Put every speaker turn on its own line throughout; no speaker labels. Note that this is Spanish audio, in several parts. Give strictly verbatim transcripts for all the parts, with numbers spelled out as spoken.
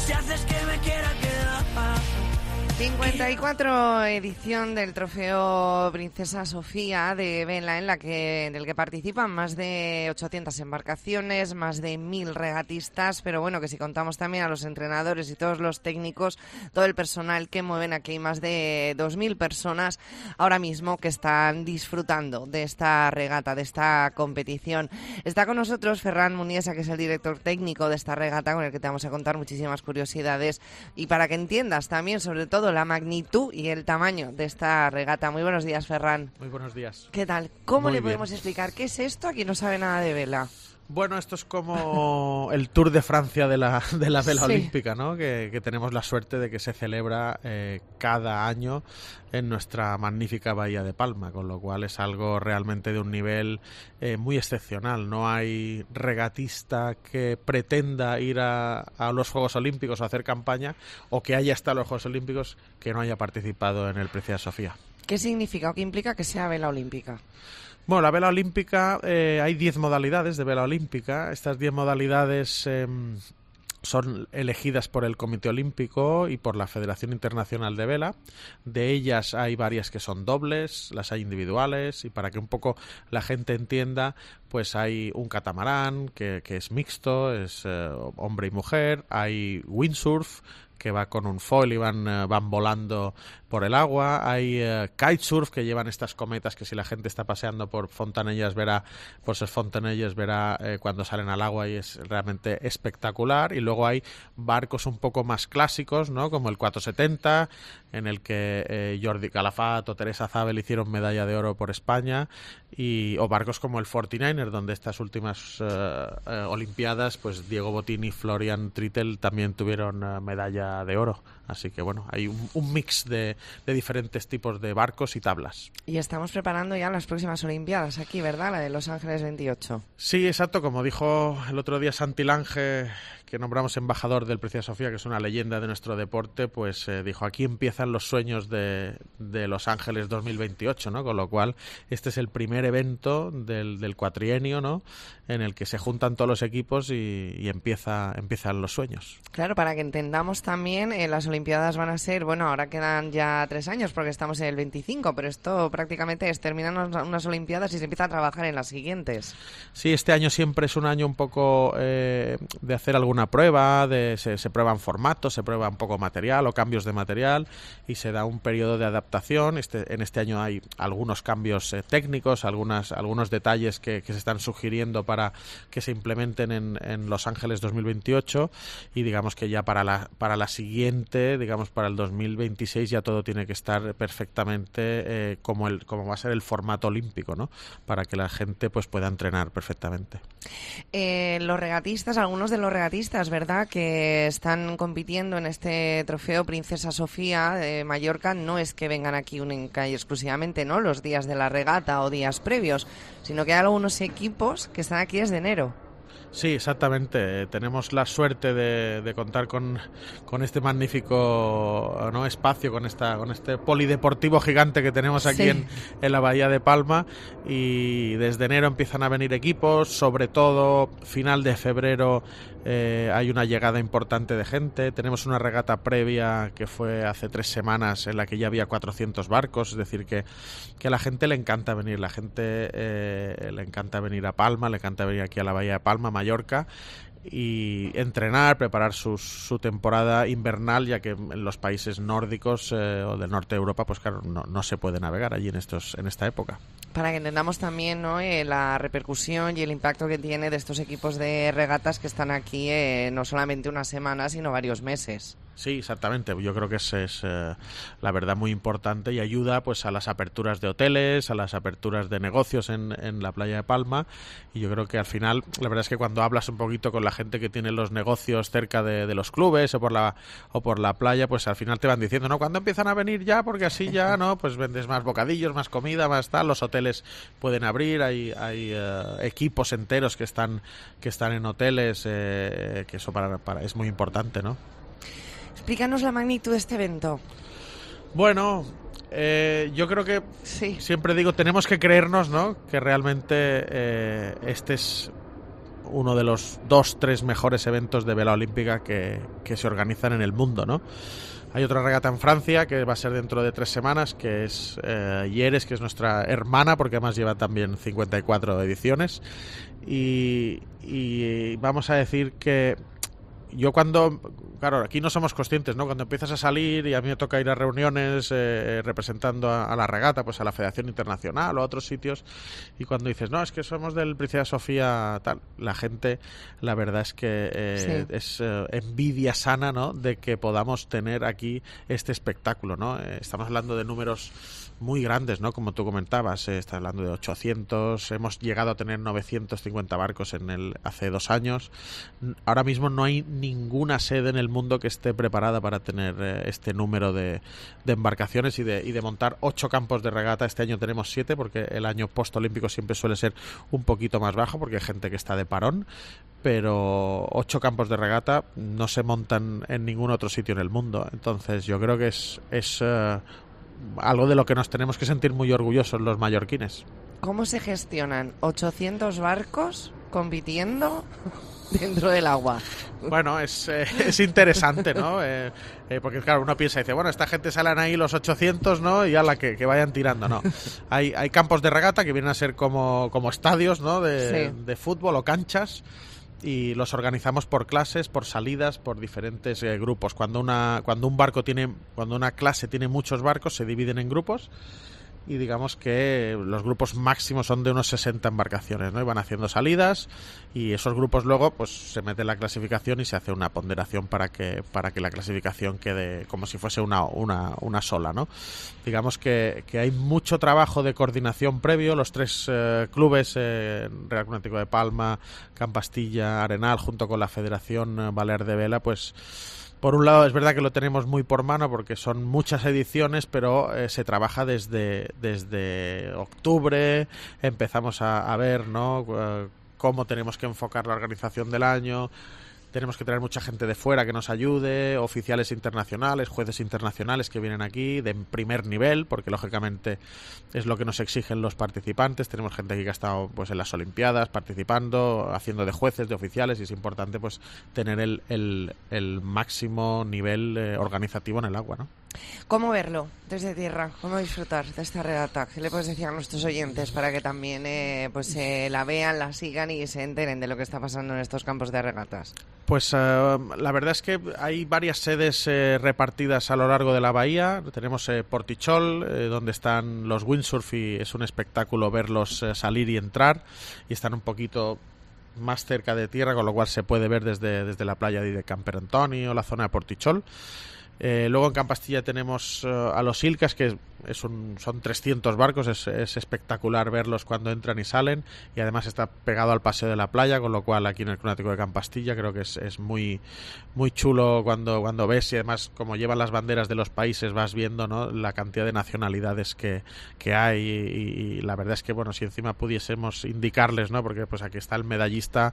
si haces que me quiera quedar.
cincuenta y cuatro edición del Trofeo Princesa Sofía de vela, en la que en el que participan más de ochocientas embarcaciones, más de mil regatistas, pero bueno, que si contamos también a los entrenadores y todos los técnicos, todo el personal que mueven aquí, hay más de dos mil personas ahora mismo que están disfrutando de esta regata, de esta competición. Está con nosotros Ferran Muniesa, que es el director técnico de esta regata, con el que te vamos a contar muchísimas curiosidades y para que entiendas también, sobre todo, la magnitud y el tamaño de esta regata. Muy buenos días, Ferran.
Muy buenos días.
¿Qué tal? ¿Cómo
Muy
le
bien.
podemos explicar qué es esto a quien no sabe nada de vela?
Bueno, esto es como el Tour de Francia de la, de la vela
Sí.
olímpica, ¿no? Que, que tenemos la suerte de que se celebra eh, cada año en nuestra magnífica Bahía de Palma, con lo cual es algo realmente de un nivel eh, muy excepcional. No hay regatista que pretenda ir a, a los Juegos Olímpicos o hacer campaña, o que haya estado en los Juegos Olímpicos, que no haya participado en el Princesa Sofía.
¿Qué significa o qué implica que sea vela olímpica?
Bueno, la vela olímpica, eh, hay diez modalidades de vela olímpica. Estas diez modalidades eh, son elegidas por el Comité Olímpico y por la Federación Internacional de Vela. De ellas hay varias que son dobles, las hay individuales, y para que un poco la gente entienda, pues hay un catamarán que, que es mixto, es eh, hombre y mujer, hay windsurf, que va con un foil y van, uh, van volando por el agua. Hay uh, kitesurf, que llevan estas cometas que si la gente está paseando por Fontanillas verá, por sus Fontanillas verá eh, cuando salen al agua, y es realmente espectacular. Y luego hay barcos un poco más clásicos, ¿no? Como el cuatrocientos setenta, en el que eh, Jordi Calafat o Teresa Zabel hicieron medalla de oro por España, y o barcos como el cuarenta y nueve, donde estas últimas uh, uh, olimpiadas, pues Diego Bottini y Florian Trittel también tuvieron uh, medalla de oro. Así que bueno, hay un, un mix de, de diferentes tipos de barcos y tablas.
Y estamos preparando ya las próximas Olimpiadas aquí, ¿verdad? La de Los Ángeles veintiocho.
Sí, exacto. Como dijo el otro día Santi Lange, que nombramos embajador del Princesa Sofía, que es una leyenda de nuestro deporte, pues eh, dijo, aquí empiezan los sueños de, de Los Ángeles dos mil veintiocho, ¿no? Con lo cual, este es el primer evento del, del cuatrienio, ¿no? En el que se juntan todos los equipos y, y empieza, empiezan los sueños.
Claro, para que entendamos también, eh, las Olimpiadas van a ser, bueno, ahora quedan ya tres años porque estamos en el veinticinco, pero esto prácticamente es terminan unas, unas Olimpiadas y se empieza a trabajar en las siguientes.
Sí, este año siempre es un año un poco eh, de hacer alguna prueba, de, se, se prueban formatos, se prueba un poco material o cambios de material, y se da un periodo de adaptación. Este, en este año hay algunos cambios eh, técnicos, algunas, algunos detalles que, que se están sugiriendo para que se implementen en, en Los Ángeles dos mil veintiocho, y digamos que ya para la, para la siguiente, digamos para el dos mil veintiséis, ya todo tiene que estar perfectamente eh, como, el, como va a ser el formato olímpico, ¿no? Para que la gente pues pueda entrenar perfectamente.
Eh, los regatistas, algunos de los regatistas, ¿verdad?, que están compitiendo en este Trofeo Princesa Sofía de Mallorca, no es que vengan aquí única y exclusivamente, ¿no?, los días de la regata o días previos, sino que hay algunos equipos que están aquí desde enero.
Sí, exactamente. Tenemos la suerte de, de contar con, con este magnífico, ¿no?, espacio, con esta con este polideportivo gigante que tenemos aquí
Sí.
en, en la Bahía de Palma, y desde enero empiezan a venir equipos, sobre todo final de febrero eh, hay una llegada importante de gente. Tenemos una regata previa que fue hace tres semanas en la que ya había cuatrocientos barcos, es decir que, que a la gente le encanta venir, la gente eh, le encanta venir a Palma, le encanta venir aquí a la Bahía de Palma, Mallorca, y entrenar, preparar su, su temporada invernal, ya que en los países nórdicos eh, o del norte de Europa, pues claro, no, no se puede navegar allí en estos en esta época.
Para que entendamos también, ¿no?, eh, la repercusión y el impacto que tiene de estos equipos de regatas que están aquí eh, no solamente una semana, sino varios meses.
Sí, exactamente. Yo creo que es, es eh, la verdad muy importante, y ayuda pues a las aperturas de hoteles, a las aperturas de negocios en, en la playa de Palma, y yo creo que al final, la verdad es que cuando hablas un poquito con la gente que tiene los negocios cerca de, de los clubes o por la o por la playa, pues al final te van diciendo, ¿no?, ¿cuándo empiezan a venir ya? Porque así ya, ¿no?, pues vendes más bocadillos, más comida, más tal, los hoteles pueden abrir, hay hay eh, equipos enteros que están que están en hoteles, eh, que eso para, para es muy importante, ¿no?
Explícanos la magnitud de este evento.
Bueno, eh, yo creo que
Sí.
siempre digo, tenemos que creernos, ¿no?, que realmente eh, este es uno de los dos, tres mejores eventos de vela olímpica que, que se organizan en el mundo, ¿no? Hay otra regata en Francia que va a ser dentro de tres semanas, que es eh, Yeres, que es nuestra hermana, porque además lleva también cincuenta y cuatro ediciones. Y, y vamos a decir que yo cuando, claro, aquí no somos conscientes, ¿no? Cuando empiezas a salir y a mí me toca ir a reuniones eh, representando a, a la regata, pues a la Federación Internacional o a otros sitios, y cuando dices, no, es que somos del Princesa Sofía, tal, la gente, la verdad es que eh, sí. es eh, envidia sana, ¿no? De que podamos tener aquí este espectáculo, ¿no? Eh, estamos hablando de números muy grandes, ¿no? Como tú comentabas, eh, está hablando de ochocientos, hemos llegado a tener novecientos cincuenta barcos en el hace dos años. Ahora mismo no hay ninguna sede en el mundo que esté preparada para tener eh, este número de, de embarcaciones y de, y de montar ocho campos de regata. Este año tenemos siete, porque el año postolímpico siempre suele ser un poquito más bajo, porque hay gente que está de parón, pero ocho campos de regata no se montan en ningún otro sitio en el mundo. Entonces yo creo que es... es uh, algo de lo que nos tenemos que sentir muy orgullosos los mallorquines.
¿Cómo se gestionan ochocientos barcos compitiendo dentro del agua?
Bueno, es, eh, es interesante, ¿no? Eh, eh, porque claro, uno piensa y dice, bueno, esta gente salen ahí los ochocientos, ¿no? Y a la que, que vayan tirando, ¿no? Hay, hay campos de regata que vienen a ser como, como estadios, ¿no? De, sí. de fútbol o canchas. Y los organizamos por clases, por salidas, por diferentes eh, grupos. Cuando una cuando un barco tiene cuando una clase tiene muchos barcos, se dividen en grupos, y digamos que los grupos máximos son de unos sesenta embarcaciones, ¿no? Y van haciendo salidas, y esos grupos luego pues se mete en la clasificación y se hace una ponderación para que para que la clasificación quede como si fuese una una, una sola, ¿no? Digamos que, que hay mucho trabajo de coordinación previo. Los tres eh, clubes, eh, Real Club Náutico de Palma, Campastilla, Arenal, junto con la Federación eh, Balear de Vela, pues por un lado es verdad que lo tenemos muy por mano porque son muchas ediciones, pero eh, se trabaja desde, desde octubre, empezamos a, a ver, ¿no? Uh, cómo tenemos que enfocar la organización del año. Tenemos que traer mucha gente de fuera que nos ayude, oficiales internacionales, jueces internacionales que vienen aquí de primer nivel, porque lógicamente es lo que nos exigen los participantes. Tenemos gente aquí que ha estado pues en las Olimpiadas participando, haciendo de jueces, de oficiales, y es importante pues tener el, el, el máximo nivel eh, organizativo en el agua, ¿no?
¿Cómo verlo desde tierra? ¿Cómo disfrutar de esta regata? ¿Qué le puedes decir a nuestros oyentes para que también eh, pues eh, la vean, la sigan y se enteren de lo que está pasando en estos campos de regatas?
Pues uh, la verdad es que hay varias sedes eh, repartidas a lo largo de la bahía. Tenemos eh, Portichol, eh, donde están los windsurf, y es un espectáculo verlos eh, salir y entrar, y están un poquito más cerca de tierra, con lo cual se puede ver desde, desde la playa de Camperantoni o la zona de Portichol. Eh, luego en Campastilla tenemos uh, a los Ilcas, que es un, son trescientos barcos, es, es espectacular verlos cuando entran y salen, y además está pegado al paseo de la playa, con lo cual aquí en el Club Náutico de Campastilla creo que es, es muy muy chulo cuando, cuando ves, y además como llevan las banderas de los países vas viendo, ¿no?, la cantidad de nacionalidades que, que hay, y, y la verdad es que bueno, si encima pudiésemos indicarles, ¿no?, porque pues aquí está el medallista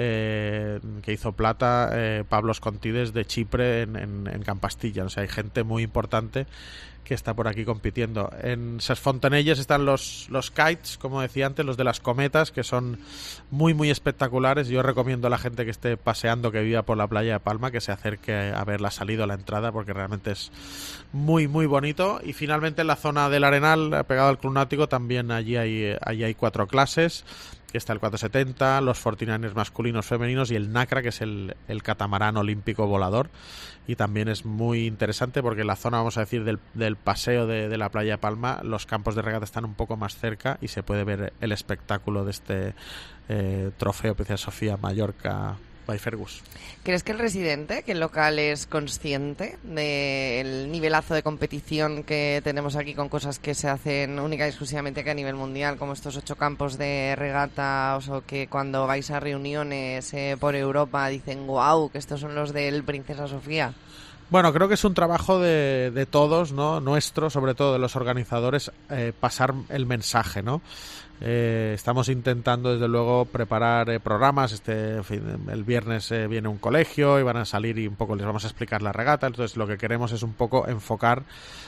eh, que hizo plata, eh, Pablos Contides de Chipre en, en, en Campastilla. O sea, hay gente muy importante que está por aquí compitiendo. En Ses Fontanelles están los, los kites, como decía antes, los de las cometas, que son muy muy espectaculares. Yo recomiendo a la gente que esté paseando, que viva por la playa de Palma, que se acerque a ver la salida o la entrada, porque realmente es muy muy bonito. Y finalmente en la zona del Arenal, pegado al Club Náutico, también allí hay, allí hay cuatro clases, que está el cuatrocientos setenta, los forty-niners masculinos, femeninos, y el Nacra, que es el, el catamarán olímpico volador. Y también es muy interesante porque en la zona, vamos a decir, del, del paseo de, de la playa de Palma, los campos de regata están un poco más cerca y se puede ver el espectáculo de este eh, trofeo Princesa Sofía Mallorca by Fergus.
¿Crees que el residente, que el local, es consciente del nivelazo de competición que tenemos aquí, con cosas que se hacen única y exclusivamente que a nivel mundial, como estos ocho campos de regata, o que cuando vais a reuniones eh, por Europa dicen wow, que estos son los del Princesa Sofía?
Bueno, creo que es un trabajo de, de todos, ¿no?, nuestro, sobre todo de los organizadores, eh, pasar el mensaje, ¿no? Eh, estamos intentando, desde luego, preparar eh, programas. Este en fin, el viernes eh, viene un colegio y van a salir y un poco les vamos a explicar la regata. Entonces, lo que queremos es un poco enfocar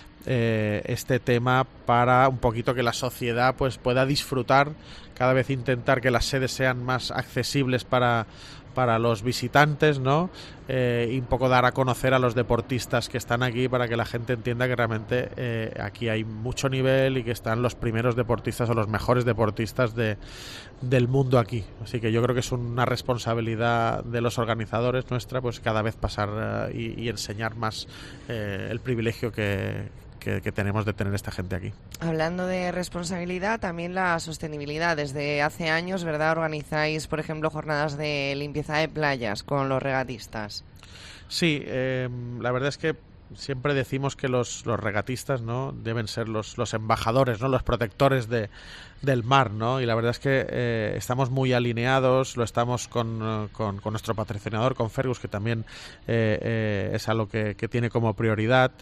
eh, este tema para un poquito que la sociedad pues pueda disfrutar, cada vez intentar que las sedes sean más accesibles para para los visitantes, ¿no? Eh, y un poco dar a conocer a los deportistas que están aquí para que la gente entienda que realmente eh, aquí hay mucho nivel y que están los primeros deportistas o los mejores deportistas de, del mundo aquí. Así que yo creo que es una responsabilidad de los organizadores nuestra, pues cada vez pasar uh, y, y enseñar más eh, el privilegio que Que, que tenemos de tener esta gente aquí.
Hablando de responsabilidad, también la sostenibilidad. Desde hace años, ¿verdad?, organizáis, por ejemplo, jornadas de limpieza de playas con los regatistas.
Sí, eh, la verdad es que siempre decimos que los, los regatistas, ¿no?, deben ser los, los embajadores, ¿no?, los protectores de, del mar, ¿no? Y la verdad es que eh, estamos muy alineados, lo estamos con, con, con nuestro patrocinador, con Fergus, que también eh, eh, es algo que, que tiene como prioridad,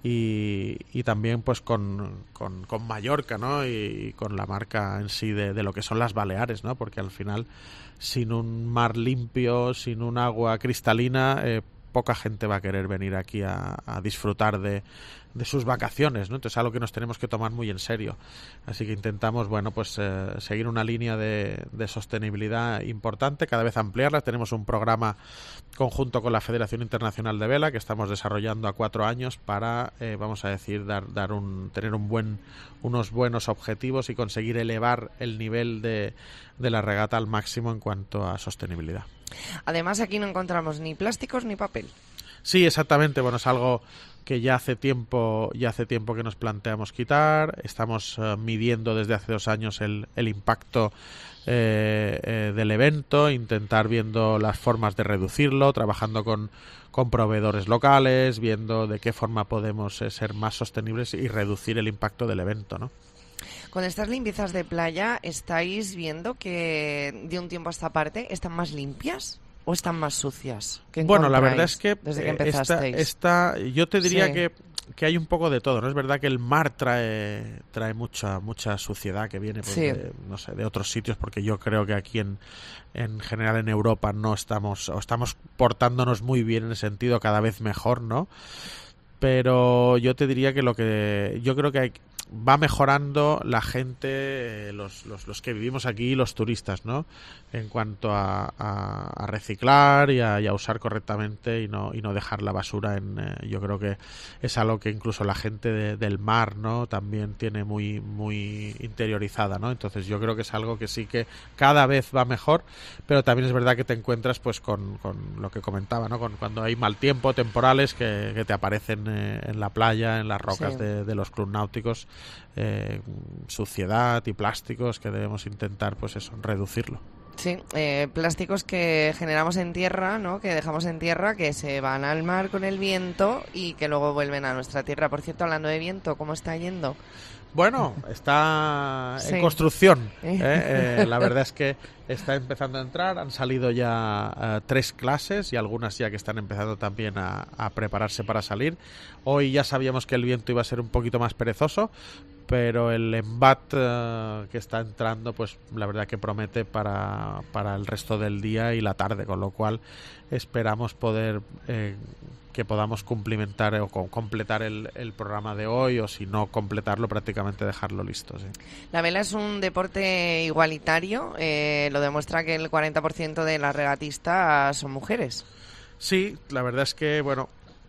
y, y también pues con, con, con Mallorca, ¿no?, y, y con la marca en sí de, de lo que son las Baleares, ¿no?, porque al final, sin un mar limpio, sin un agua cristalina, eh, poca gente va a querer venir aquí a, a disfrutar de, de sus vacaciones, ¿no? Entonces es algo que nos tenemos que tomar muy en serio. Así que intentamos, bueno, pues eh, seguir una línea de, de sostenibilidad importante, cada vez ampliarla. Tenemos un programa conjunto con la Federación Internacional de Vela que estamos desarrollando a cuatro años para, eh, vamos a decir, dar, dar un, tener un buen, unos buenos objetivos y conseguir elevar el nivel de, de la regata al máximo en cuanto a sostenibilidad.
Además, aquí no encontramos ni plásticos ni papel.
Sí, exactamente. Bueno, es algo que ya hace tiempo, ya hace tiempo que nos planteamos quitar. Estamos uh, midiendo desde hace dos años el, el impacto eh, eh, del evento, intentar viendo las formas de reducirlo, trabajando con, con proveedores locales, viendo de qué forma podemos eh, ser más sostenibles y reducir el impacto del evento, ¿no?
Con estas limpiezas de playa, ¿estáis viendo que de un tiempo a esta parte están más limpias o están más sucias?
Bueno, la verdad es que,
desde que
eh, esta, esta, yo te diría sí. que, que hay un poco de todo, ¿no? Es verdad que el mar trae trae mucha mucha suciedad que viene pues, sí. de, no sé, de otros sitios, porque yo creo que aquí en, en general en Europa no estamos, o estamos portándonos muy bien en ese sentido, cada vez mejor, ¿no? Pero yo te diría que lo que yo creo que hay va mejorando la gente, los, los, los que vivimos aquí, los turistas, ¿no? En cuanto a, a, a reciclar y a, y a usar correctamente y no y no dejar la basura en... Eh, yo creo que es algo que incluso la gente de, del mar, ¿no?, también tiene muy muy interiorizada, ¿no? Entonces yo creo que es algo que sí que cada vez va mejor, pero también es verdad que te encuentras pues con, con lo que comentaba, ¿no? Con cuando hay mal tiempo, temporales que, que te aparecen eh, en la playa, en las rocas sí. de, de los clubs náuticos. Eh, suciedad y plásticos que debemos intentar pues eso, reducirlo.
Sí, eh, plásticos que generamos en tierra, ¿no?, que dejamos en tierra, que se van al mar con el viento y que luego vuelven a nuestra tierra. Por cierto, hablando de viento, ¿cómo está yendo?
Bueno, está
sí.
en construcción. ¿eh? Eh, la verdad es que está empezando a entrar. Han salido ya uh, tres clases y algunas ya que están empezando también a, a prepararse para salir. Hoy ya sabíamos que el viento iba a ser un poquito más perezoso, pero el embat uh, que está entrando, pues la verdad que promete para, para el resto del día y la tarde, con lo cual esperamos poder... Eh, que podamos cumplimentar o completar el, el programa de hoy, o si no completarlo, prácticamente dejarlo listo. ¿sí?
La vela es un deporte igualitario, eh, lo demuestra que el cuarenta por ciento de las regatistas son mujeres.
Sí, la verdad es que, bueno,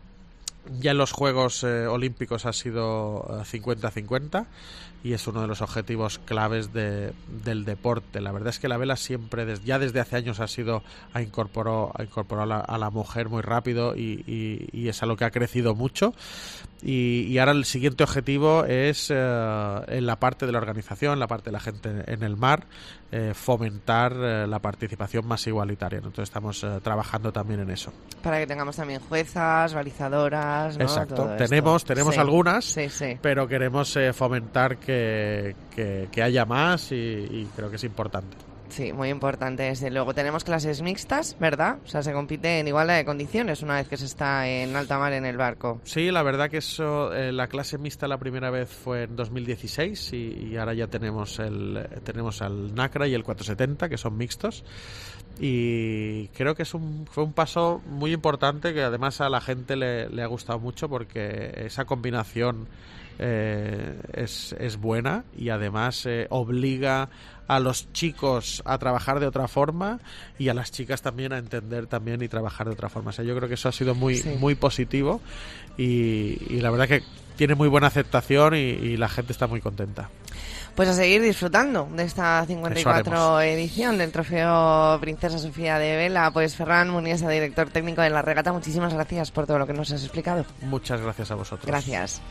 ya en los Juegos eh, Olímpicos ha sido cincuenta cincuenta y es uno de los objetivos claves de, del deporte. La verdad es que la vela siempre, des, ya desde hace años ha sido ha incorporado, ha incorporado a, la, a la mujer muy rápido y, y, y es algo que ha crecido mucho. Y, y ahora el siguiente objetivo es eh, en la parte de la organización, la parte de la gente en el mar, eh, fomentar eh, la participación más igualitaria, ¿no? Entonces estamos eh, trabajando también en eso.
Para que tengamos también juezas, balizadoras, ¿no?
Exacto,
Todo
tenemos,
esto.
tenemos
sí.
algunas,
sí, sí.
pero queremos eh, fomentar que, que, que haya más y, y creo que es importante.
Sí, muy importante, desde luego. Tenemos clases mixtas, ¿verdad? O sea, se compite en igualdad de condiciones una vez que se está en alta mar en el barco.
Sí, la verdad que eso, eh, la clase mixta la primera vez fue en dos mil dieciséis y, y ahora ya tenemos el tenemos al NACRA y el cuatrocientos setenta, que son mixtos. Y creo que es un, fue un paso muy importante que además a la gente le, le ha gustado mucho porque esa combinación eh, es, es buena y además eh, obliga a los chicos a trabajar de otra forma y a las chicas también a entender también y trabajar de otra forma. O sea, yo creo que eso ha sido muy, sí. muy positivo y, y la verdad que tiene muy buena aceptación y, y la gente está muy contenta.
Pues a seguir disfrutando de esta cincuenta y cuatro edición del Trofeo Princesa Sofía de Vela. Pues Ferran Muniesa, director técnico de la regata, muchísimas gracias por todo lo que nos has explicado.
Muchas gracias a vosotros.
Gracias.